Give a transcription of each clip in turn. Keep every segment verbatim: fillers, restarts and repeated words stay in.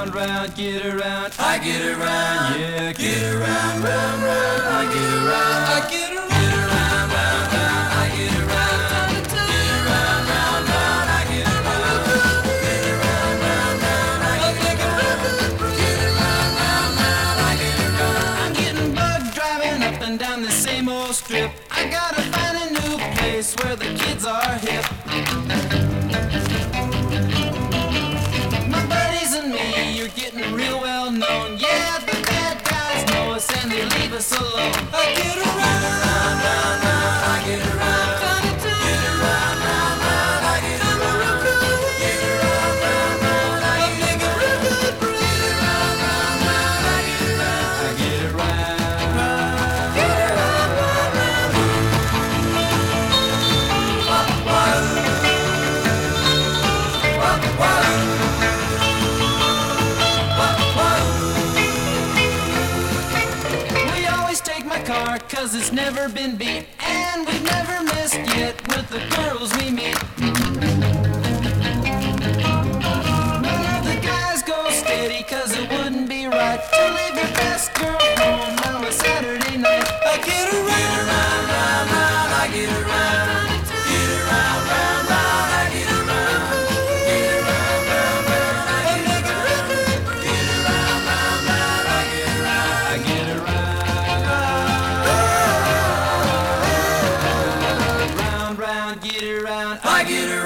round, round, get around. I get around, yeah, get around, round, round. I get around, I get around. Get around, round, round. I get around. Get around, round, round. I get around. Get around, round, round. I get around. Get around, round, round. I get around. I'm getting bugged driving up and down the same old strip. I gotta find a new place where the kids are hip. Getting real well known. Yeah, the bad guys know us and they leave us alone. I get around, round, round, round. I get around. Get around, round, round. I get around. Get around, round, round. I get around. Get around, round, round. I get around. I get around. Get around, round, round. Wah, wah. Wah, wah. Car, cause it's never been beat, and we've never missed yet with the girls we meet. None of the guys go steady, cause it wouldn't be right to leave your best girl home on a Saturday night. I get around, get around, round, round. I get around, get around, round, round. I get around, get around, round, round. I get around, get around, round, round. I get around, I get around. Get around, I get around.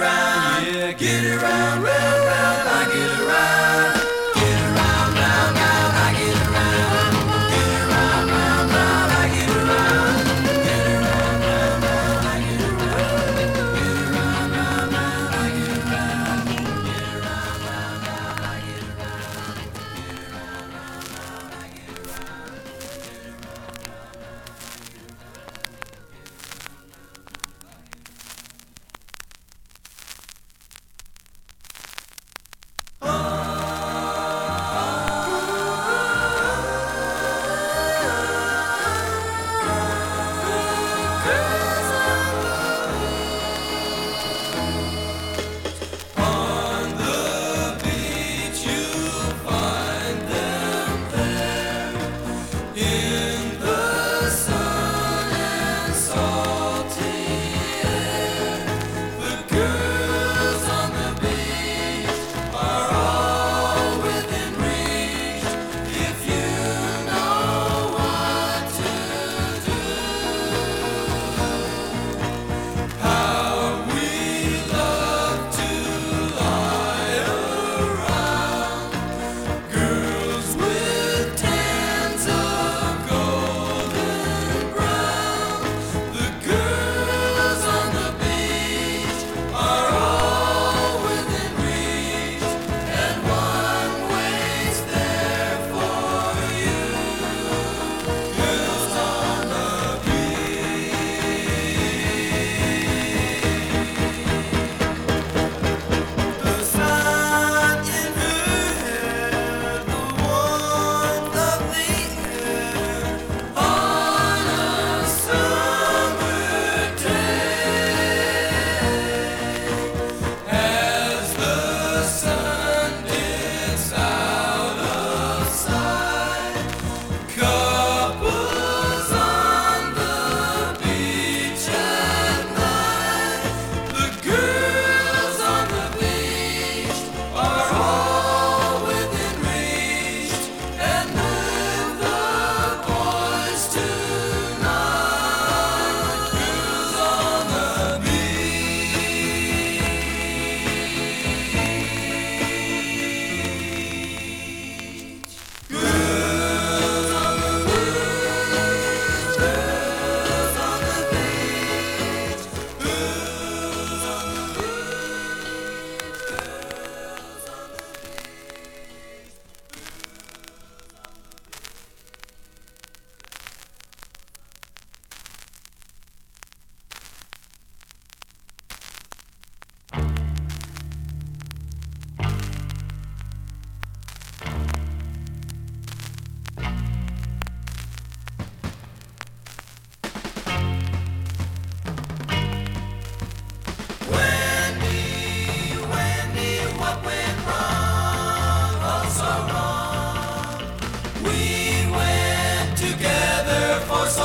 so wrong. We went together for so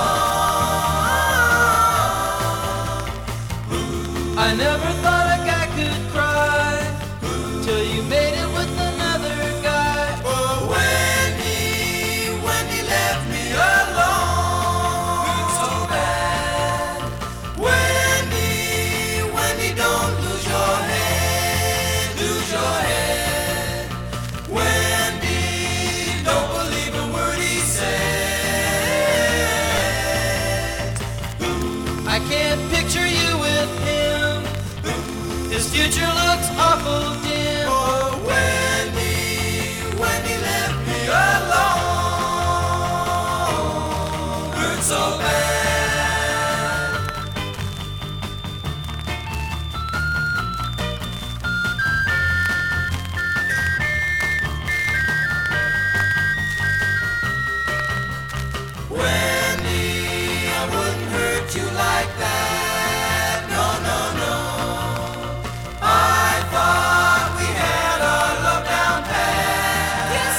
long. I never thought a guy could cry till you made it with another guy. But when he, when he left me alone, it's so bad. When he, when he don't lose your head, lose your head. When he don't believe a word he said. I can't picture you with him. His future looks awful dim. Oh, when he, when he left me alone, hurt so bad. Wendy, I wouldn't hurt you like that. No, no, no. I thought we had our love down pat. Yes,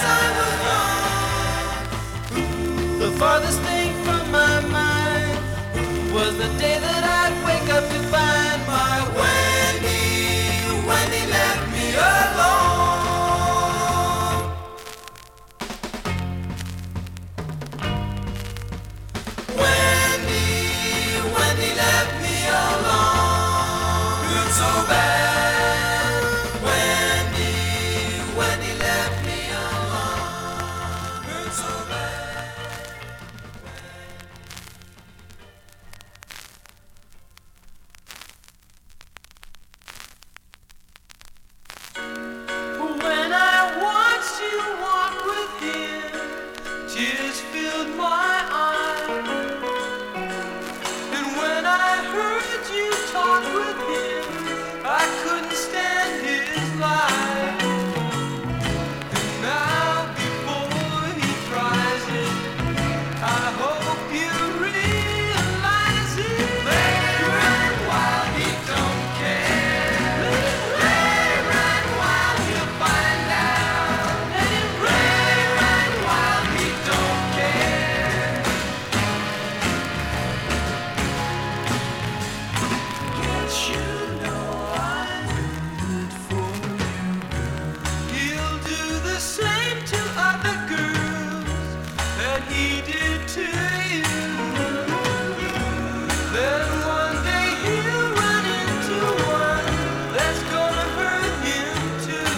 I was wrong. The farthest thing from my mind was the day that I'd wake up to find my Wendy, Wendy left me alone. Wendy, Wendy left me alone. Hurt so bad. Wendy, Wendy left me alone. Hurt so bad. When I watched you walk with him, tears filled my eyes. And when I heard you talk with him, I couldn't stand his lies. And now before he tries it, I hope you realize it. Let him run while he don't care. Let him run while he'll find out. Let him run while he don't care. Can't you know I'm good for you? He'll do the same to other girls that he did to you. Then one day he'll run into one that's gonna hurt him too.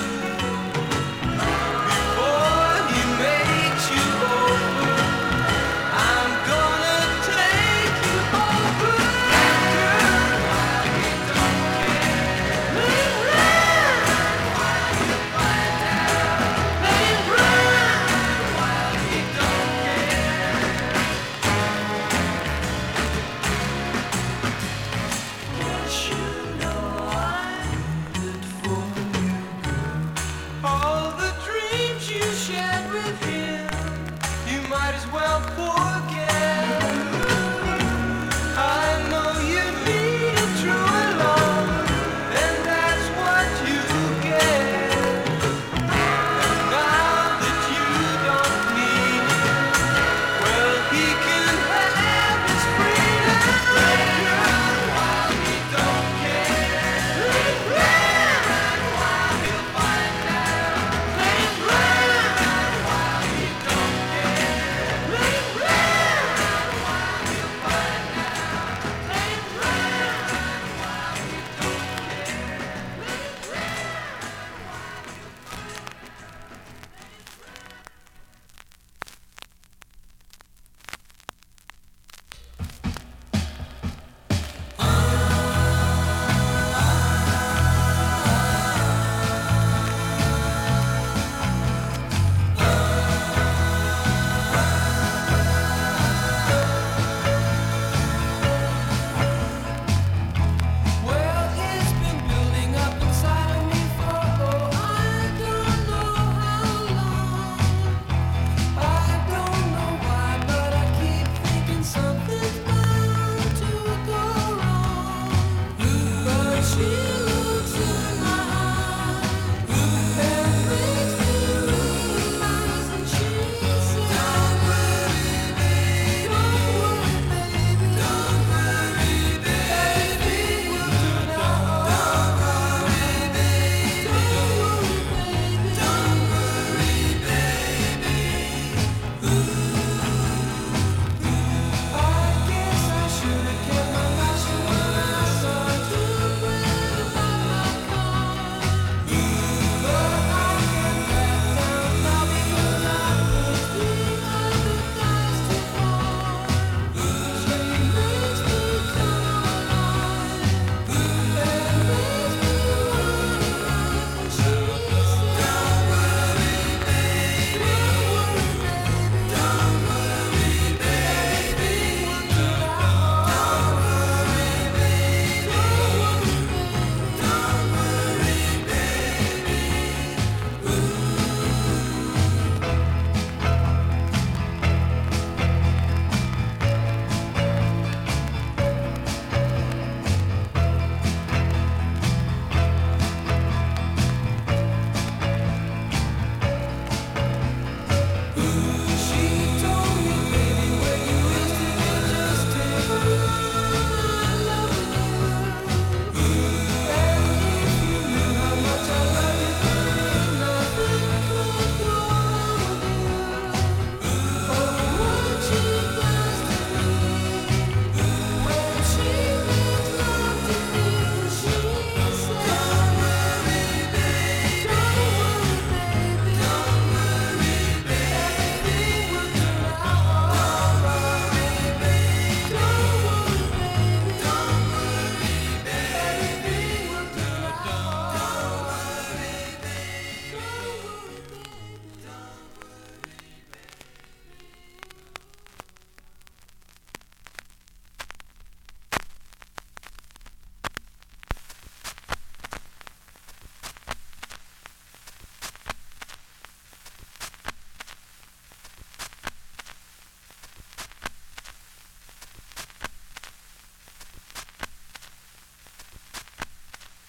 Before he makes you over, I'm gonna take you over. Girl, while he don't care. Let him run while you find out. Let him run while he don't care. Can't you know I'm good for you? All the dreams you shared with him, you might as well pour